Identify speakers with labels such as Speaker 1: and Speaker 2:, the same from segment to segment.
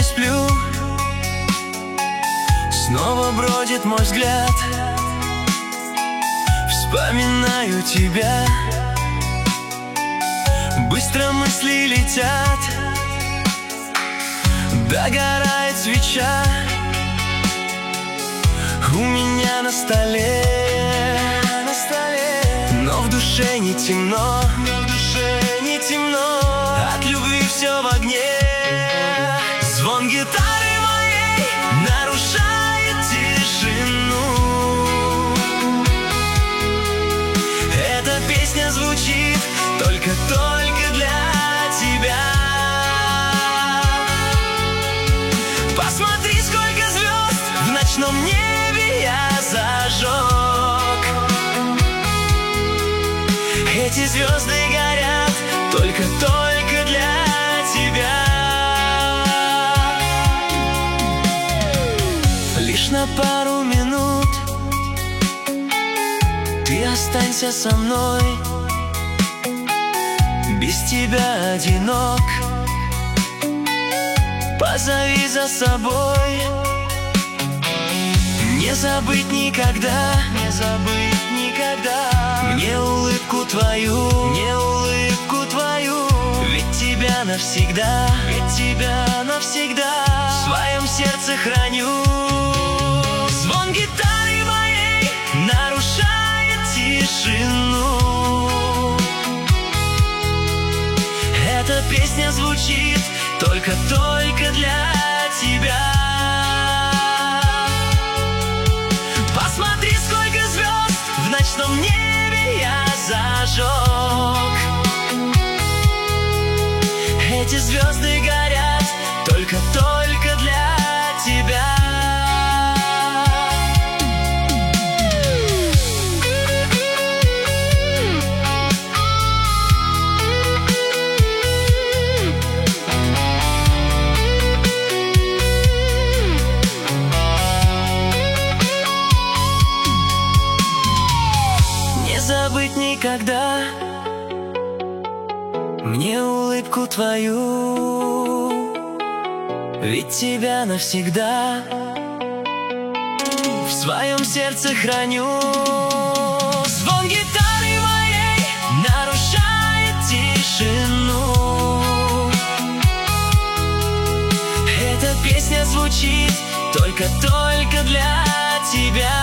Speaker 1: сплю, снова бродит мой взгляд. Вспоминаю тебя, быстро мысли летят. Догорает свеча у меня на столе, но в душе не темно, от любви все в огне. Звон гитары моей нарушает тишину. Эта песня звучит только для тебя. Посмотри, сколько звезд в ночном небе я зажег. Эти звезды горят только для тебя. Лишь на пару минут ты останься со мной. Без тебя одинок, позови за собой. Не забыть никогда, мне улыбку твою, ведь тебя навсегда, в своем сердце храню. Звон гитары моей нарушает тишину. Эта песня звучит только для тебя. Посмотри, сколько звезд в ночном небе я зажег. Эти звезды горят только для тебя. Забыть никогда мне улыбку твою, ведь тебя навсегда в своем сердце храню. Звон гитары моей нарушает тишину. Эта песня звучит только для тебя.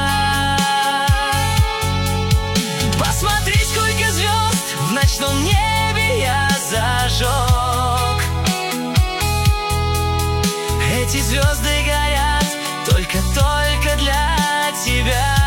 Speaker 1: Посмотри, сколько звезд в ночном небе я зажег. Эти звезды горят только для тебя.